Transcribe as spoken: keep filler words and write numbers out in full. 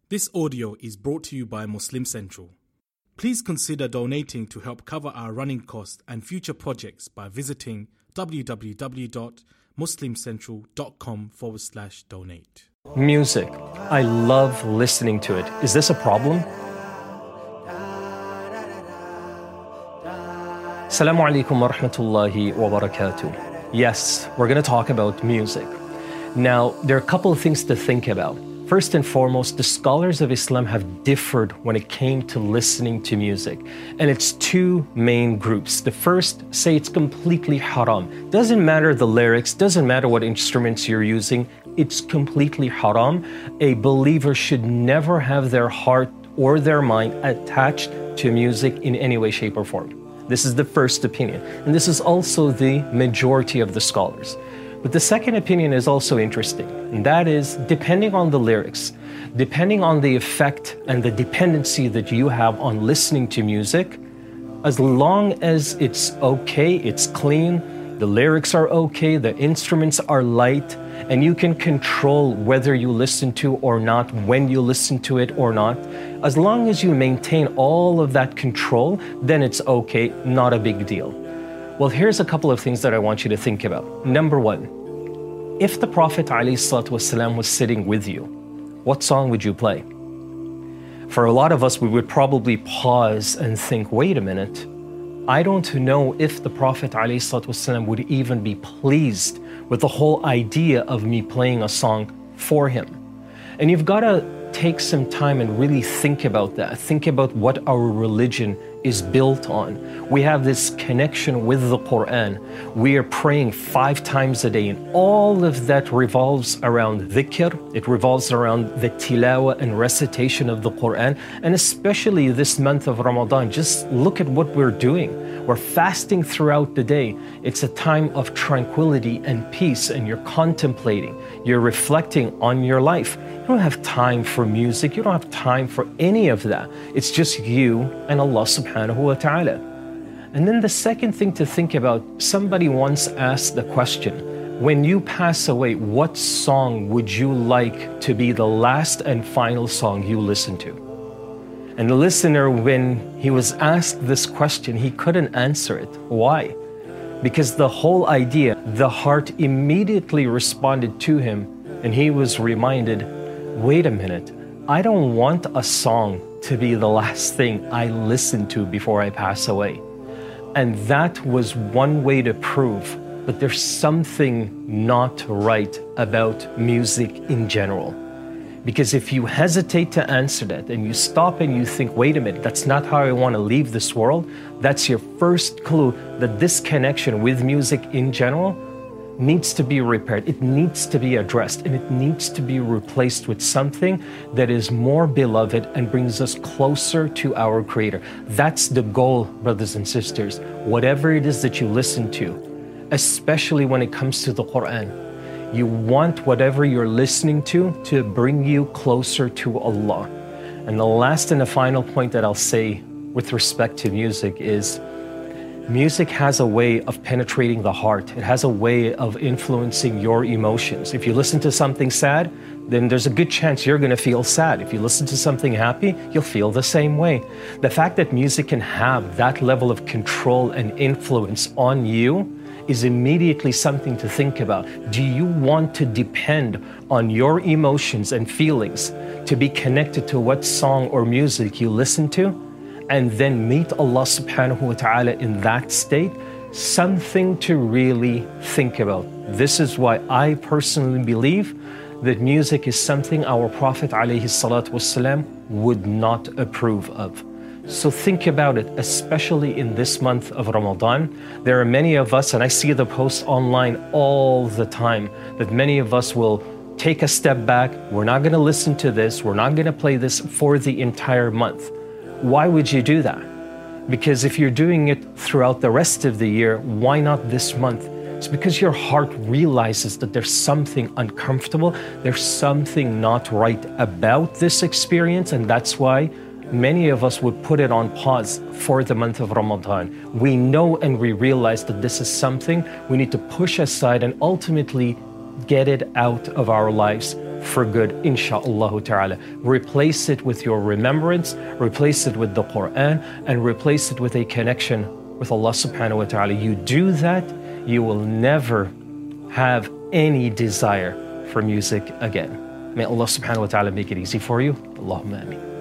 This audio is brought to you by Muslim Central. Please consider donating to help cover our running costs and future projects by visiting www.muslimcentral.com forward slash donate. Music. I love listening to it. Is this a problem? Assalamu alaikum wa rahmatullahi wa barakatuh. Yes, we're going to talk about music. Now, there are a couple of things to think about. First and foremost, the scholars of Islam have differed when it came to listening to music. And it's two main groups. The first say it's completely haram. Doesn't matter the lyrics, doesn't matter what instruments you're using, it's completely haram. A believer should never have their heart or their mind attached to music in any way, shape, or form. This is the first opinion. And this is also the majority of the scholars. But the second opinion is also interesting, and that is depending on the lyrics, depending on the effect and the dependency that you have on listening to music, as long as it's okay, it's clean, the lyrics are okay, the instruments are light, and you can control whether you listen to or not, when you listen to it or not, as long as you maintain all of that control, then it's okay, not a big deal. Well, here's a couple of things that I want you to think about. Number one, if the Prophet ﷺ was sitting with you, what song would you play? For a lot of us, we would probably pause and think, wait a minute, I don't know if the Prophet ﷺ would even be pleased with the whole idea of me playing a song for him. And you've got to take some time and really think about that. Think about what our religion is built on. We have this connection with the Quran. We are praying five times a day, and all of that revolves around dhikr. It revolves around the tilawah and recitation of the Quran. And especially this month of Ramadan, just look at what we're doing. We're fasting throughout the day. It's a time of tranquility and peace, and you're contemplating, you're reflecting on your life. You don't have time for music. You don't have time for any of that. It's just you and Allah subhanahu wa ta'ala. And then the second thing to think about, somebody once asked the question, when you pass away, what song would you like to be the last and final song you listen to? And the listener, when he was asked this question, he couldn't answer it. Why? Because the whole idea, the heart immediately responded to him, and he was reminded, wait a minute, I don't want a song to be the last thing I listen to before I pass away. And that was one way to prove that there's something not right about music in general. Because if you hesitate to answer that and you stop and you think, wait a minute, that's not how I want to leave this world, that's your first clue that this connection with music in general needs to be repaired. It needs to be addressed, and it needs to be replaced with something that is more beloved and brings us closer to our Creator. That's the goal, brothers and sisters. Whatever it is that you listen to, especially when it comes to the Quran, you want whatever you're listening to to bring you closer to Allah. And the last and the final point that I'll say with respect to music is, music has a way of penetrating the heart. It has a way of influencing your emotions. If you listen to something sad, then there's a good chance you're going to feel sad. If you listen to something happy, you'll feel the same way. The fact that music can have that level of control and influence on you is immediately something to think about. Do you want to depend on your emotions and feelings to be connected to what song or music you listen to, and then meet Allah subhanahu wa ta'ala in that state? Something to really think about. This is why I personally believe that music is something our Prophet alayhi salatu wasalam would not approve of. So think about it, especially in this month of Ramadan. There are many of us, and I see the posts online all the time, that many of us will take a step back. We're not going to listen to this. We're not going to play this for the entire month. Why would you do that? Because if you're doing it throughout the rest of the year, why not this month? It's because your heart realizes that there's something uncomfortable, there's something not right about this experience, and that's why many of us would put it on pause for the month of Ramadan. We know and we realize that this is something we need to push aside and ultimately get it out of our lives for good, insha'Allah ta'ala. Replace it with your remembrance, replace it with the Quran, and replace it with a connection with Allah subhanahu wa ta'ala. You do that, you will never have any desire for music again. May Allah subhanahu wa ta'ala make it easy for you. Allahumma ameen.